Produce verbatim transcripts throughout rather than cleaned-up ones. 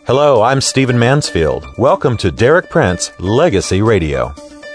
Hello, I'm Stephen Mansfield. Welcome to Derek Prince Legacy Radio.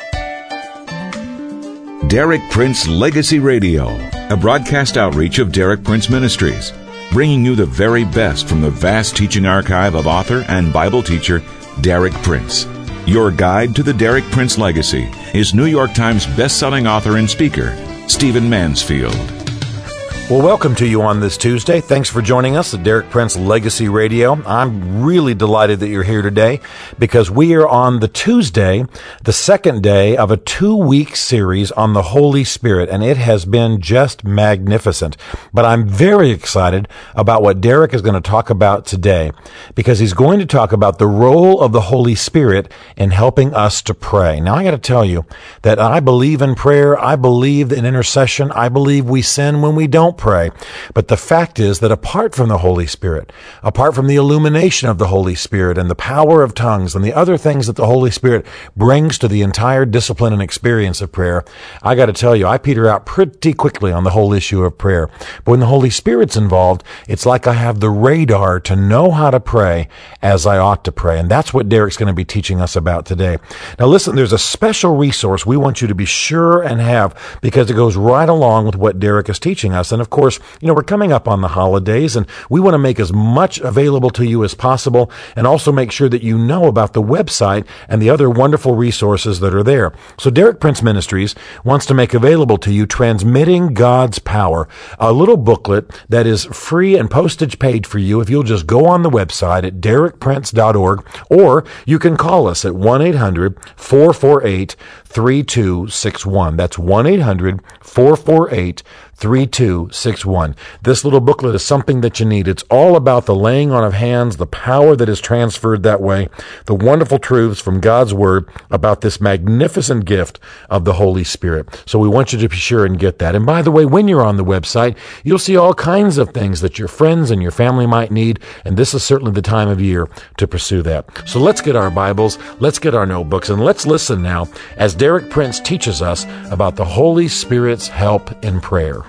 Derek Prince Legacy Radio, a broadcast outreach of Derek Prince Ministries, bringing you the very best from the vast teaching archive of author and Bible teacher Derek Prince. Your guide to the Derek Prince legacy is New York Times best-selling author and speaker, Stephen Mansfield. Well, welcome to you on this Tuesday. Thanks for joining us at Derek Prince Legacy Radio. I'm really delighted that you're here today because we are on the Tuesday, the second day of a two-week series on the Holy Spirit, and it has been just magnificent. But I'm very excited about what Derek is going to talk about today because he's going to talk about the role of the Holy Spirit in helping us to pray. Now, I got to tell you that I believe in prayer. I believe in intercession. I believe we sin when we don't pray. But the fact is that apart from the Holy Spirit, apart from the illumination of the Holy Spirit and the power of tongues and the other things that the Holy Spirit brings to the entire discipline and experience of prayer, I got to tell you, I peter out pretty quickly on the whole issue of prayer. But when the Holy Spirit's involved, it's like I have the radar to know how to pray as I ought to pray. And that's what Derek's going to be teaching us about today. Now listen, there's a special resource we want you to be sure and have because it goes right along with what Derek is teaching us. And of course, you know, we're coming up on the holidays and we want to make as much available to you as possible and also make sure that you know about the website and the other wonderful resources that are there. So Derek Prince Ministries wants to make available to you Transmitting God's Power, a little booklet that is free and postage paid for you if you'll just go on the website at derek prince dot org, or you can call us at one eight hundred four four eight three two six one. That's one eight hundred four four eight three two six one. This little booklet is something that you need. It's all about the laying on of hands, the power that is transferred that way, the wonderful truths from God's Word about this magnificent gift of the Holy Spirit. So we want you to be sure and get that. And by the way, when you're on the website, you'll see all kinds of things that your friends and your family might need, and this is certainly the time of year to pursue that. So let's get our Bibles, let's get our notebooks, and let's listen now as Derek Prince teaches us about the Holy Spirit's help in prayer.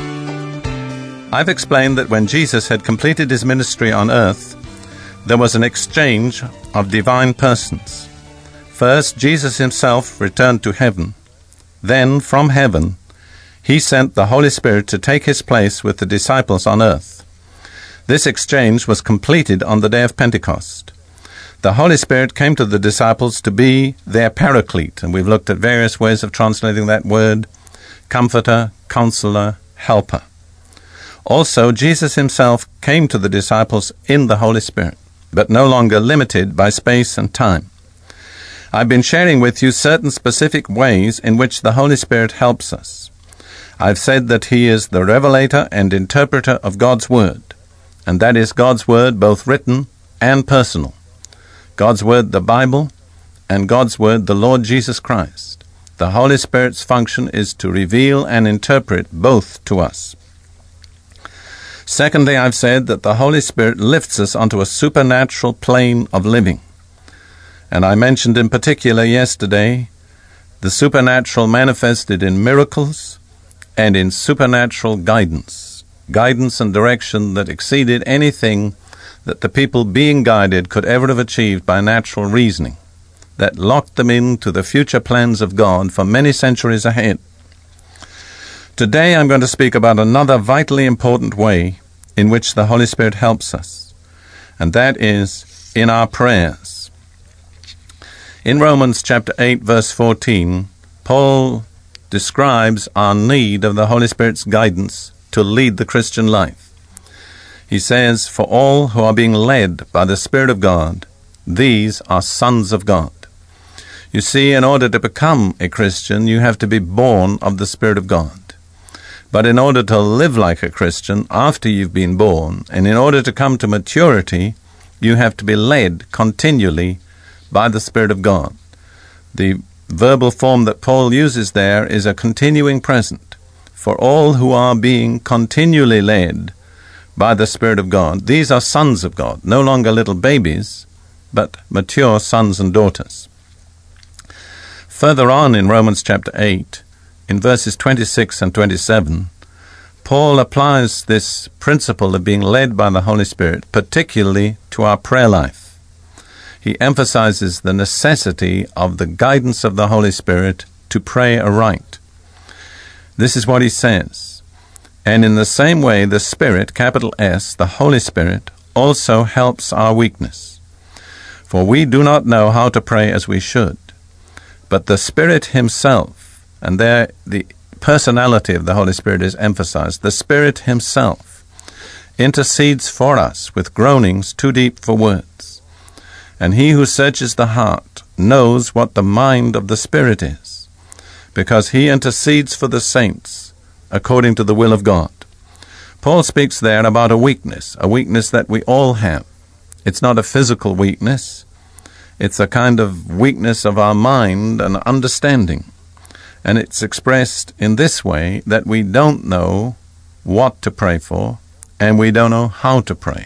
I've explained that when Jesus had completed his ministry on earth, there was an exchange of divine persons. First, Jesus himself returned to heaven. Then, from heaven, he sent the Holy Spirit to take his place with the disciples on earth. This exchange was completed on the day of Pentecost. The Holy Spirit came to the disciples to be their paraclete, and we've looked at various ways of translating that word: comforter, counselor, helper. Also, Jesus himself came to the disciples in the Holy Spirit, but no longer limited by space and time. I've been sharing with you certain specific ways in which the Holy Spirit helps us. I've said that he is the revelator and interpreter of God's Word, and that is God's Word both written and personal. God's Word, the Bible, and God's Word, the Lord Jesus Christ. The Holy Spirit's function is to reveal and interpret both to us. Secondly, I've said that the Holy Spirit lifts us onto a supernatural plane of living. And I mentioned in particular yesterday the supernatural manifested in miracles and in supernatural guidance, guidance and direction that exceeded anything that the people being guided could ever have achieved by natural reasoning, that locked them into the future plans of God for many centuries ahead. Today I'm going to speak about another vitally important way in which the Holy Spirit helps us, and that is in our prayers. In Romans chapter eight, verse fourteen, Paul describes our need of the Holy Spirit's guidance to lead the Christian life. He says, "For all who are being led by the Spirit of God, these are sons of God." You see, in order to become a Christian, you have to be born of the Spirit of God. But in order to live like a Christian after you've been born, and in order to come to maturity, you have to be led continually by the Spirit of God. The verbal form that Paul uses there is a continuing present. For all who are being continually led by the Spirit of God, these are sons of God, no longer little babies, but mature sons and daughters. Further on in Romans chapter eight, in verses twenty-six and twenty-seven, Paul applies this principle of being led by the Holy Spirit particularly to our prayer life. he emphasizes the necessity of the guidance of the Holy Spirit to pray aright. This is what he says. And in the same way, the Spirit, capital S, the Holy Spirit, also helps our weakness. For we do not know how to pray as we should. But the Spirit himself, and there the personality of the Holy Spirit is emphasized, the Spirit himself intercedes for us with groanings too deep for words. And he who searches the heart knows what the mind of the Spirit is, because he intercedes for the saints according to the will of God. Paul speaks there about a weakness, a weakness that we all have. It's not a physical weakness. It's a kind of weakness of our mind and understanding. And it's expressed in this way, that we don't know what to pray for, and we don't know how to pray.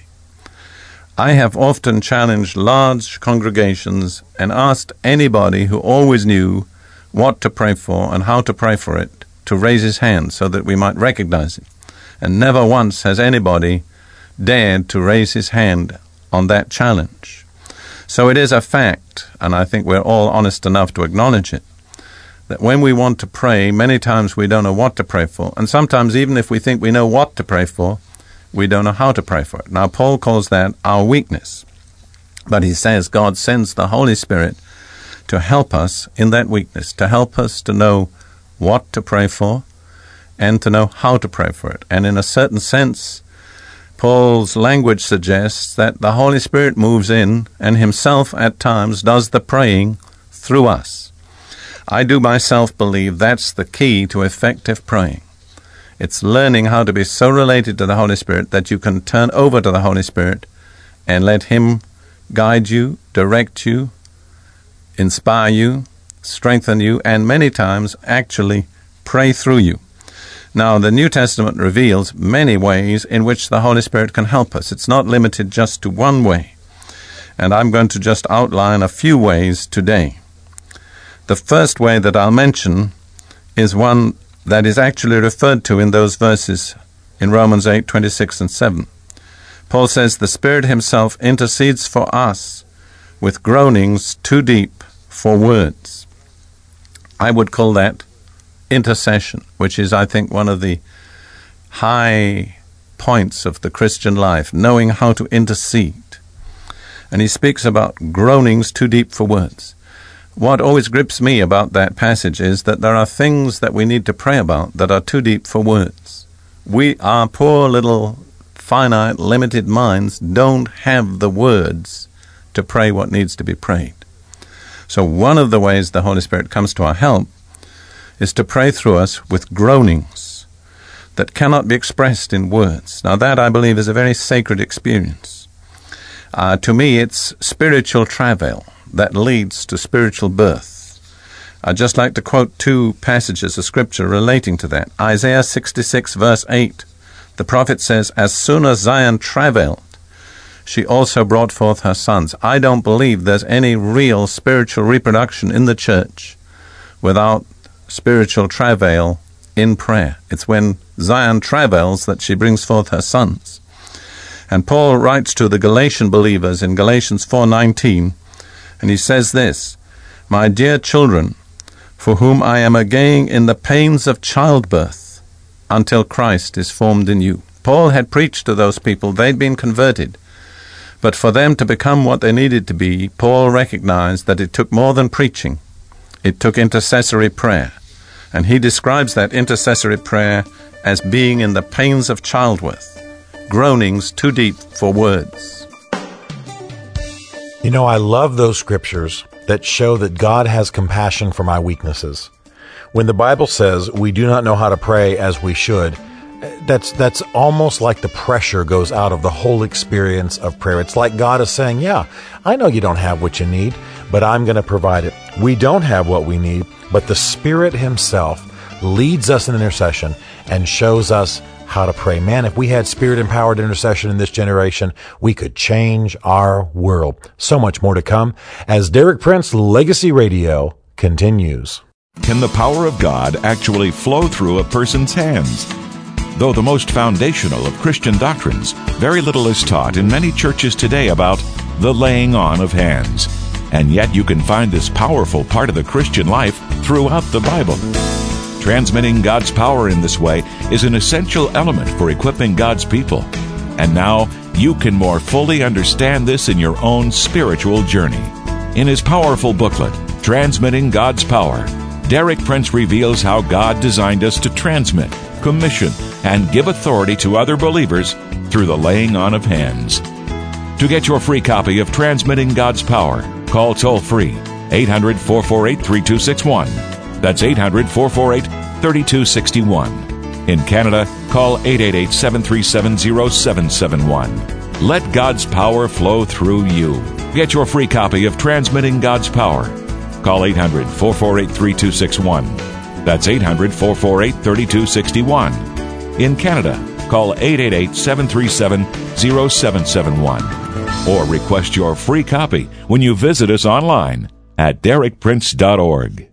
I have often challenged large congregations and asked anybody who always knew what to pray for and how to pray for it to raise his hand so that we might recognize it. And never once has anybody dared to raise his hand on that challenge. So it is a fact, and I think we're all honest enough to acknowledge it, that when we want to pray, many times we don't know what to pray for. And sometimes even if we think we know what to pray for, we don't know how to pray for it. Now, Paul calls that our weakness. But he says God sends the Holy Spirit to help us in that weakness, to help us to know what to pray for and to know how to pray for it. And in a certain sense, Paul's language suggests that the Holy Spirit moves in and himself at times does the praying through us. I do myself believe that's the key to effective praying. It's learning how to be so related to the Holy Spirit that you can turn over to the Holy Spirit and let him guide you, direct you, inspire you, strengthen you, and many times actually pray through you. Now, the New Testament reveals many ways in which the Holy Spirit can help us. It's not limited just to one way. And I'm going to just outline a few ways today. The first way that I'll mention is one that is actually referred to in those verses in Romans eight, twenty-six and seven. Paul says, the Spirit himself intercedes for us with groanings too deep for words. I would call that intercession, which is, I think, one of the high points of the Christian life, knowing how to intercede. And he speaks about groanings too deep for words. What always grips me about that passage is that there are things that we need to pray about that are too deep for words. We, our poor little finite, limited minds, don't have the words to pray what needs to be prayed. So one of the ways the Holy Spirit comes to our help is to pray through us with groanings that cannot be expressed in words. Now that, I believe, is a very sacred experience. Uh, to me, it's spiritual travail that leads to spiritual birth. I'd just like to quote two passages of Scripture relating to that. Isaiah sixty-six, verse eight. The prophet says, as soon as Zion travailed, she also brought forth her sons. I don't believe there's any real spiritual reproduction in the church without spiritual travail in prayer. It's when Zion travails that she brings forth her sons. And Paul writes to the Galatian believers in Galatians four nineteen, and he says this, my dear children, for whom I am again in the pains of childbirth, until Christ is formed in you. Paul had preached to those people. They'd been converted. But for them to become what they needed to be, Paul recognized that it took more than preaching. It took intercessory prayer. And he describes that intercessory prayer as being in the pains of childbirth, groanings too deep for words. You know, I love those scriptures that show that God has compassion for my weaknesses. When the Bible says we do not know how to pray as we should, that's that's almost like the pressure goes out of the whole experience of prayer. It's like God is saying, yeah, I know you don't have what you need, but I'm going to provide it. We don't have what we need, but the Spirit himself leads us in intercession and shows us how to pray. Man, if we had Spirit-empowered intercession in this generation, we could change our world. So much more to come as Derek Prince Legacy Radio continues. Can the power of God actually flow through a person's hands? Though the most foundational of Christian doctrines, very little is taught in many churches today about the laying on of hands. And yet you can find this powerful part of the Christian life throughout the Bible. Transmitting God's power in this way is an essential element for equipping God's people. And now you can more fully understand this in your own spiritual journey. In his powerful booklet, Transmitting God's Power, Derek Prince reveals how God designed us to transmit, commission, and give authority to other believers through the laying on of hands. To get your free copy of Transmitting God's Power, call toll-free eight hundred, four four eight, three two six one. That's eight hundred, four four eight, three two six one. In Canada, call eight eight eight, seven three seven, zero seven seven one. Let God's power flow through you. Get your free copy of Transmitting God's Power. Call eight hundred, four four eight, three two six one. That's eight hundred, four four eight, three two six one. In Canada, call eight eight eight, seven three seven, zero seven seven one. Or request your free copy when you visit us online at derek prince dot org.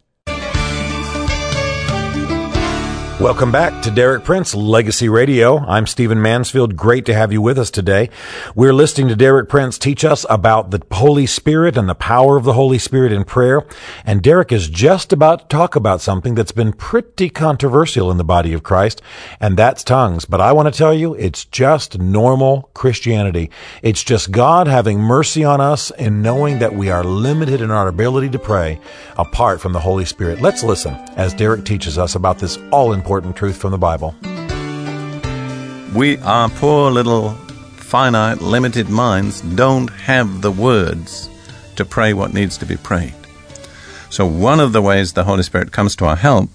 Welcome back to Derek Prince Legacy Radio. I'm Stephen Mansfield. Great to have you with us today. We're listening to Derek Prince teach us about the Holy Spirit and the power of the Holy Spirit in prayer. And Derek is just about to talk about something that's been pretty controversial in the body of Christ, and that's tongues. But I want to tell you, it's just normal Christianity. It's just God having mercy on us and knowing that we are limited in our ability to pray apart from the Holy Spirit. Let's listen as Derek teaches us about this all-important important truth from the Bible. We, our poor little finite, limited minds, don't have the words to pray what needs to be prayed. So one of the ways the Holy Spirit comes to our help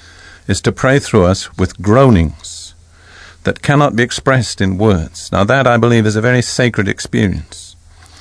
is to pray through us with groanings that cannot be expressed in words. Now that, I believe, is a very sacred experience.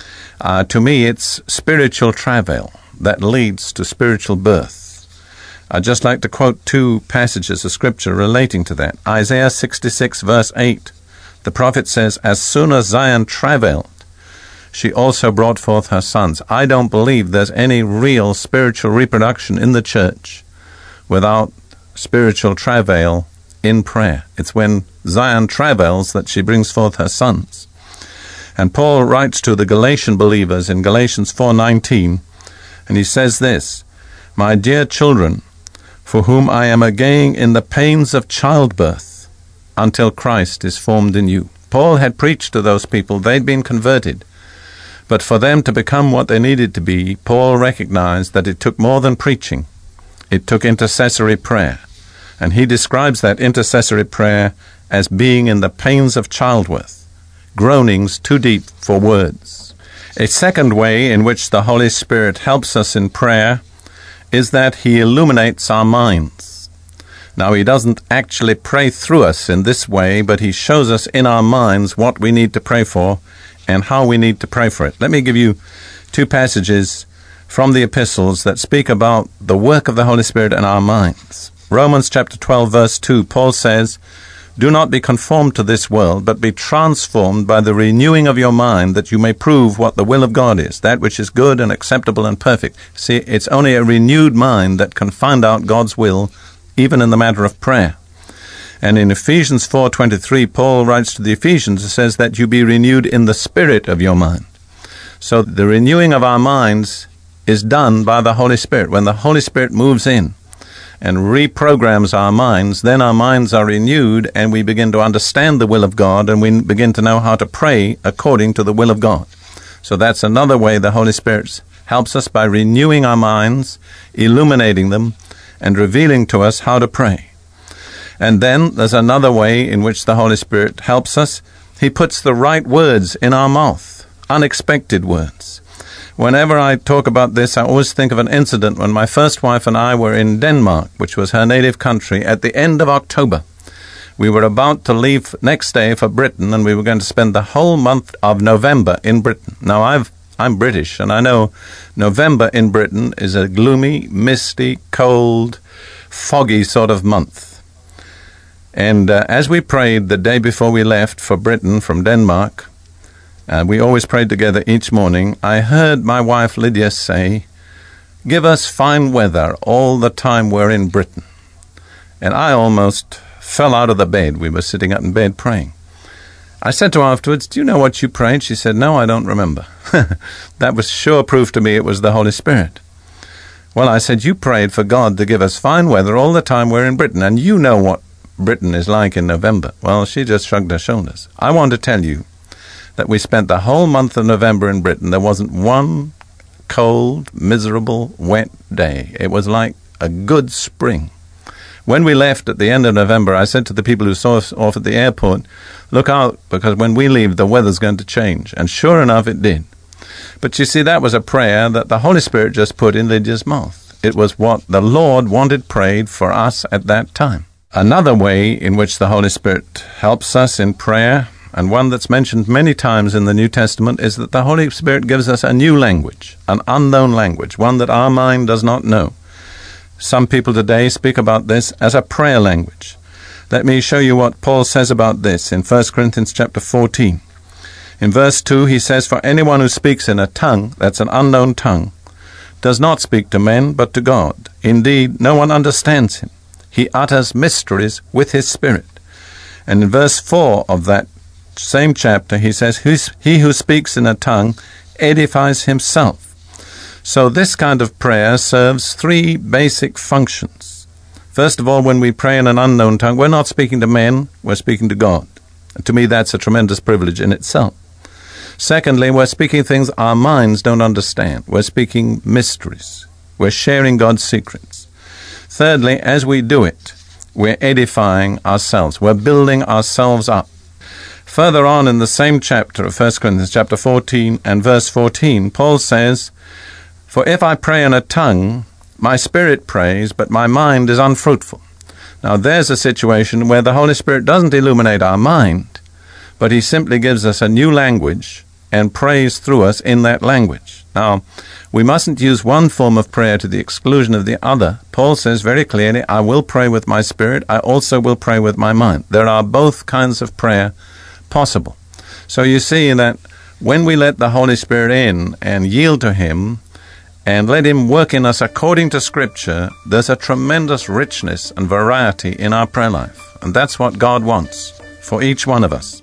Uh, to me, it's spiritual travail that leads to spiritual birth. I'd just like to quote two passages of Scripture relating to that. Isaiah sixty-six, verse eight. The prophet says, "As soon as Zion travailed, she also brought forth her sons." I don't believe there's any real spiritual reproduction in the church without spiritual travail in prayer. It's when Zion travails that she brings forth her sons. And Paul writes to the Galatian believers in Galatians four nineteen, and he says this, "My dear children, for whom I am again in the pains of childbirth, until Christ is formed in you." Paul had preached to those people. They'd been converted. But for them to become what they needed to be, Paul recognized that it took more than preaching. It took intercessory prayer. And he describes that intercessory prayer as being in the pains of childbirth, groanings too deep for words. A second way in which the Holy Spirit helps us in prayer is that he illuminates our minds. Now, he doesn't actually pray through us in this way, but he shows us in our minds what we need to pray for and how we need to pray for it. Let me give you two passages from the epistles that speak about the work of the Holy Spirit in our minds. Romans chapter twelve, verse two, Paul says, "Do not be conformed to this world, but be transformed by the renewing of your mind, that you may prove what the will of God is, that which is good and acceptable and perfect." See, it's only a renewed mind that can find out God's will, even in the matter of prayer. And in Ephesians four twenty-three, Paul writes to the Ephesians, it says that you be renewed in the spirit of your mind. So the renewing of our minds is done by the Holy Spirit. When the Holy Spirit moves in and reprograms our minds, then our minds are renewed and we begin to understand the will of God, and we begin to know how to pray according to the will of God. So that's another way the Holy Spirit helps us, by renewing our minds, illuminating them, and revealing to us how to pray. And then there's another way in which the Holy Spirit helps us. He puts the right words in our mouth, unexpected words. Whenever I talk about this, I always think of an incident when my first wife and I were in Denmark, which was her native country, at the end of October. We were about to leave next day for Britain, and we were going to spend the whole month of November in Britain. Now, I've, I'm British, and I know November in Britain is a gloomy, misty, cold, foggy sort of month. And uh, as we prayed the day before we left for Britain from Denmark, Uh, we always prayed together each morning, I heard my wife Lydia say, "Give us fine weather all the time we're in Britain." And I almost fell out of the bed. We were sitting up in bed praying. I said to her afterwards, do you know what you prayed? She said, no, I don't remember. That was sure proof to me it was the Holy Spirit. Well, I said, you prayed for God to give us fine weather all the time we're in Britain, and you know what Britain is like in November. Well, she just shrugged her shoulders. I want to tell you that we spent the whole month of November in Britain. There wasn't one cold, miserable, wet day. It was like a good spring. When we left at the end of November, I said to the people who saw us off at the airport, look out, because when we leave, the weather's going to change. And sure enough, it did. But you see, that was a prayer that the Holy Spirit just put in Lydia's mouth. It was what the Lord wanted prayed for us at that time. Another way in which the Holy Spirit helps us in prayer, and one that's mentioned many times in the New Testament, is that the Holy Spirit gives us a new language, an unknown language, one that our mind does not know. Some people today speak about this as a prayer language. Let me show you what Paul says about this in First Corinthians chapter fourteen. In verse two, he says, for anyone who speaks in a tongue, that's an unknown tongue, does not speak to men, but to God. Indeed, no one understands him. He utters mysteries with his spirit. And in verse four of that same chapter, he says, he who speaks in a tongue edifies himself. So this kind of prayer serves three basic functions. First of all, when we pray in an unknown tongue, we're not speaking to men, we're speaking to God. And to me, that's a tremendous privilege in itself. Secondly, we're speaking things our minds don't understand. We're speaking mysteries. We're sharing God's secrets. Thirdly, as we do it, we're edifying ourselves. We're building ourselves up. Further on in the same chapter of First Corinthians, chapter fourteen and verse fourteen, Paul says, for if I pray in a tongue, my spirit prays, but my mind is unfruitful. Now there's a situation where the Holy Spirit doesn't illuminate our mind, but he simply gives us a new language and prays through us in that language. Now, we mustn't use one form of prayer to the exclusion of the other. Paul says very clearly, I will pray with my spirit, I also will pray with my mind. There are both kinds of prayer possible. So you see that when we let the Holy Spirit in and yield to him, and let him work in us according to Scripture, there's a tremendous richness and variety in our prayer life. And that's what God wants for each one of us.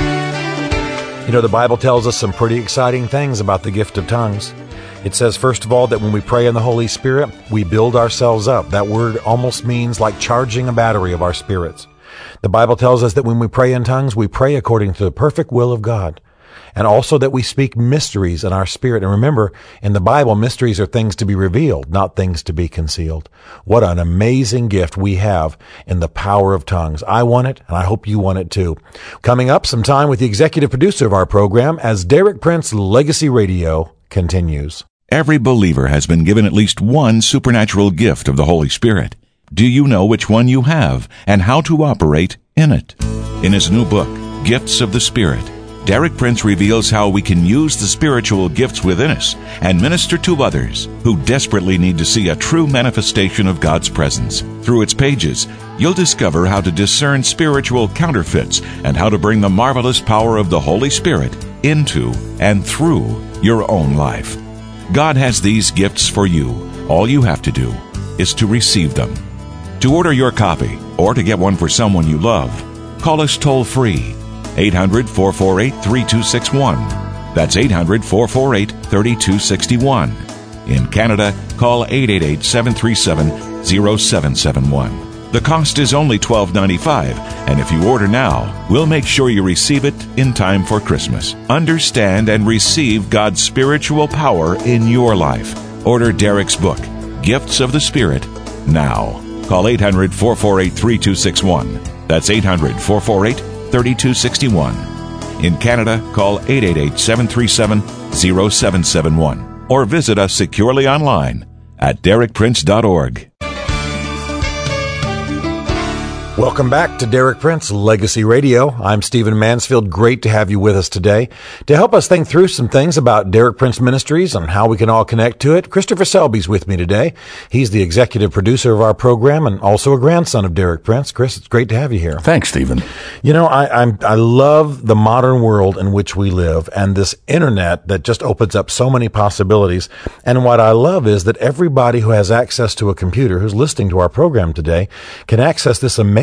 You know, the Bible tells us some pretty exciting things about the gift of tongues. It says, first of all, that when we pray in the Holy Spirit, we build ourselves up. That word almost means like charging a battery of our spirits. The Bible tells us that when we pray in tongues, we pray according to the perfect will of God. And also that we speak mysteries in our spirit. And remember, in the Bible, mysteries are things to be revealed, not things to be concealed. What an amazing gift we have in the power of tongues. I want it, and I hope you want it too. Coming up, some time with the executive producer of our program as Derek Prince Legacy Radio continues. Every believer has been given at least one supernatural gift of the Holy Spirit. Do you know which one you have and how to operate in it? In his new book, Gifts of the Spirit, Derek Prince reveals how we can use the spiritual gifts within us and minister to others who desperately need to see a true manifestation of God's presence. Through its pages, you'll discover how to discern spiritual counterfeits and how to bring the marvelous power of the Holy Spirit into and through your own life. God has these gifts for you. All you have to do is to receive them. To order your copy or to get one for someone you love, call us toll-free. eight hundred, four four eight, three two six one. That's eight hundred, four four eight, three two six one. In Canada, call eight eight eight, seven three seven, zero seven seven one. The cost is only twelve ninety-five, and if you order now, we'll make sure you receive it in time for Christmas. Understand and receive God's spiritual power in your life. Order Derek's book, Gifts of the Spirit, now. Call eight hundred, four four eight, three two six one. That's eight hundred, four four eight, three two six one. In Canada, call eight eight eight, seven three seven, zero seven seven one or visit us securely online at derek prince dot org. Welcome back to Derek Prince Legacy Radio. I'm Stephen Mansfield. Great to have you with us today. To help us think through some things about Derek Prince Ministries and how we can all connect to it, Christopher Selby's with me today. He's the executive producer of our program and also a grandson of Derek Prince. Chris, it's great to have you here. Thanks, Stephen. You know, I I'm, I love the modern world in which we live and this internet that just opens up so many possibilities. And what I love is that everybody who has access to a computer who's listening to our program today can access this amazing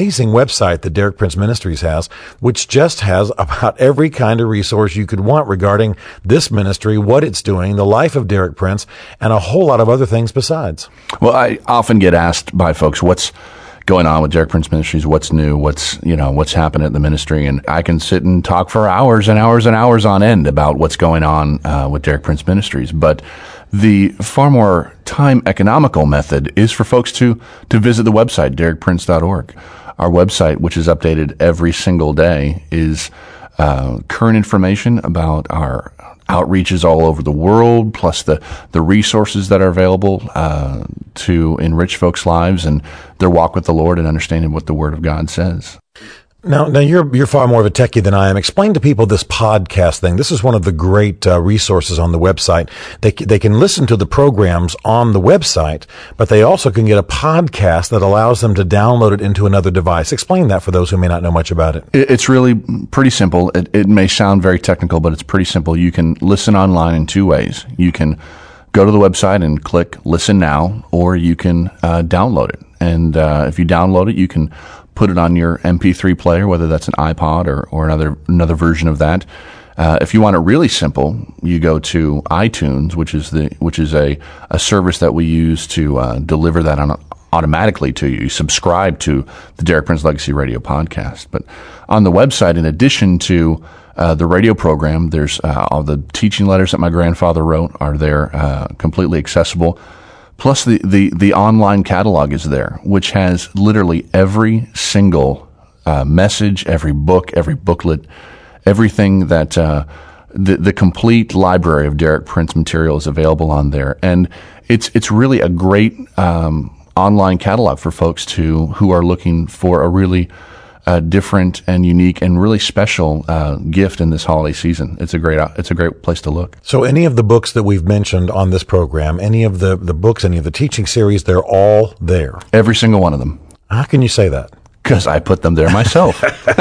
amazing website that Derek Prince Ministries has, which just has about every kind of resource you could want regarding this ministry, what it's doing, the life of Derek Prince, and a whole lot of other things besides. Well, I often get asked by folks, what's going on with Derek Prince Ministries, what's new, what's, you know, what's happening at the ministry. And I can sit and talk for hours and hours and hours on end about what's going on uh, with Derek Prince Ministries. But the far more time economical method is for folks to, to visit the website, derek prince dot org. Our website, which is updated every single day, is uh, current information about our outreaches all over the world, plus the, the resources that are available uh, to enrich folks' lives and their walk with the Lord and understanding what the Word of God says. Now, now you're you're far more of a techie than I am. Explain to people this podcast thing. This is one of the great uh, resources on the website. They they can listen to the programs on the website, but they also can get a podcast that allows them to download it into another device. Explain that for those who may not know much about it. It's really pretty simple. It, it may sound very technical, but it's pretty simple. You can listen online in two ways. You can go to the website and click Listen Now, or you can uh, download it. And uh, if you download it, you can put it on your M P three player, whether that's an iPod or, or another another version of that. Uh, if you want it really simple, you go to iTunes, which is the which is a, a service that we use to uh, deliver that on automatically to you. You subscribe to the Derek Prince Legacy Radio podcast. But on the website, in addition to uh, the radio program, there's uh, all the teaching letters that my grandfather wrote are there, uh, completely accessible. Plus, the, the, the online catalog is there, which has literally every single uh, message, every book, every booklet, everything that uh, the the complete library of Derek Prince material is available on there, and it's it's really a great um, online catalog for folks to who are looking for a really uh, different and unique and really special uh, gift in this holiday season. It's a great it's a great place to look. So any of the books that we've mentioned on this program, any of the, the books, any of the teaching series, they're all there. Every single one of them. How can you say that? Because I put them there myself.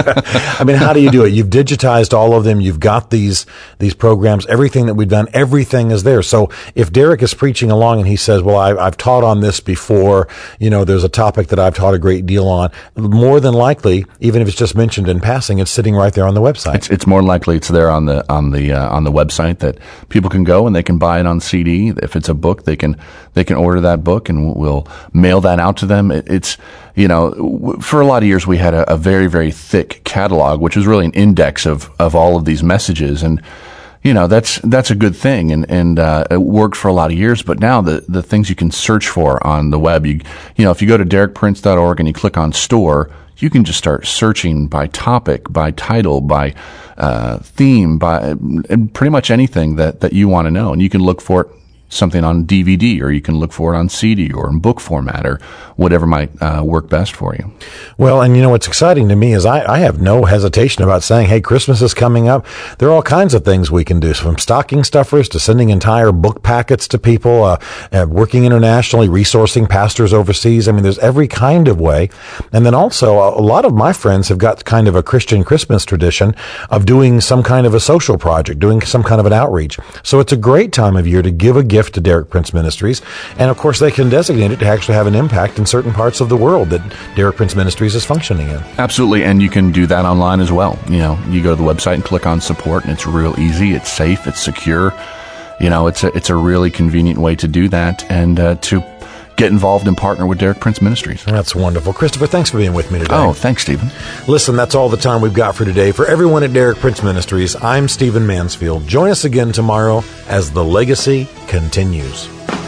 I mean, how do you do it? You've digitized all of them. You've got these these programs. Everything that we've done, everything is there. So if Derek is preaching along and he says, well, I, I've taught on this before, you know, there's a topic that I've taught a great deal on, more than likely, even if it's just mentioned in passing, it's sitting right there on the website. It's, it's more likely it's there on the on the uh, on the website that people can go and they can buy it on C D. If it's a book, they can they can order that book and we'll mail that out to them. It, it's You know, for a lot of years we had a, a very, very thick catalog, which was really an index of, of all of these messages. And, you know, that's, that's a good thing. And, and, uh, it worked for a lot of years. But now the, the things you can search for on the web, you, you know, if you go to derek prince dot org and you click on store, you can just start searching by topic, by title, by, uh, theme, by, and pretty much anything that, that you want to know. And you can look for it, something on D V D, or you can look for it on C D or in book format, or whatever might uh, work best for you. Well, and you know what's exciting to me is I, I have no hesitation about saying, hey, Christmas is coming up. There are all kinds of things we can do, from stocking stuffers to sending entire book packets to people, uh, uh, working internationally, resourcing pastors overseas. I mean, there's every kind of way. And then also a, a lot of my friends have got kind of a Christian Christmas tradition of doing some kind of a social project, doing some kind of an outreach. So it's a great time of year to give a gift to Derek Prince Ministries. And of course, they can designate it to actually have an impact in certain parts of the world that Derek Prince Ministries is functioning in. Absolutely. And you can do that online as well. You know, you go to the website and click on support, and it's real easy. It's safe. It's secure. You know, it's a, it's a really convenient way to do that and uh, to get involved and partner with Derek Prince Ministries. That's wonderful. Christopher, thanks for being with me today. Oh, thanks, Stephen. Listen, that's all the time we've got for today. For everyone at Derek Prince Ministries, I'm Stephen Mansfield. Join us again tomorrow as the legacy continues.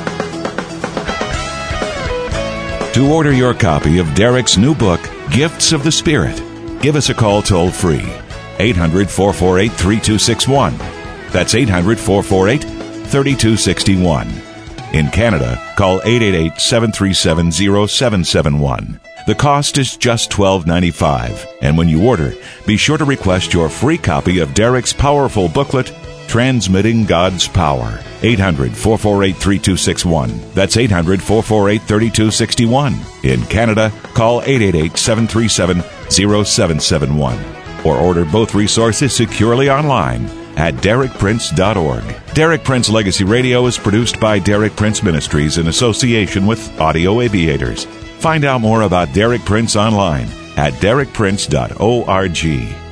To order your copy of Derek's new book, Gifts of the Spirit, give us a call toll free, eight hundred, four four eight, three two six one. That's eight hundred, four four eight, three two six one. In Canada, call eight eight eight, seven three seven, zero seven seven one. The cost is just twelve dollars and ninety-five cents, and when you order, be sure to request your free copy of Derek's powerful booklet, Transmitting God's Power. eight hundred, four four eight, three two six one. That's eight hundred, four four eight, three two six one. In Canada, call eight eight eight, seven three seven, zero seven seven one. Or order both resources securely online at derek prince dot org. Derek Prince Legacy Radio is produced by Derek Prince Ministries in association with Audio Aviators. Find out more about Derek Prince online at derek prince dot org.